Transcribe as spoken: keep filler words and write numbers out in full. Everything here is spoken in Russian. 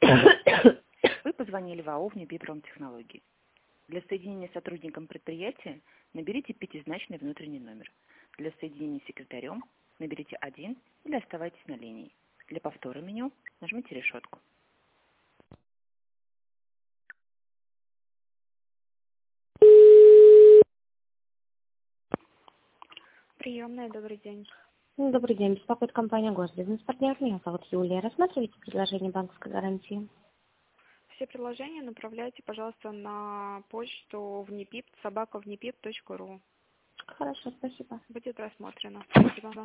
Вы позвонили в АО «Внепи Промтехнологии». Для соединения с сотрудником предприятия наберите пятизначный внутренний номер. Для соединения с секретарем наберите один или оставайтесь на линии. Для повтора меню нажмите решетку. Приемная, добрый день. Ну, Добрый день. Беспокоит компания «Госбизнес-партнер». Меня зовут Юлия. Рассматриваете предложение банковской гарантии? Все предложения направляйте, пожалуйста, на почту внепип, собака внепип точка ру. Хорошо, спасибо. Будет рассмотрено. Спасибо.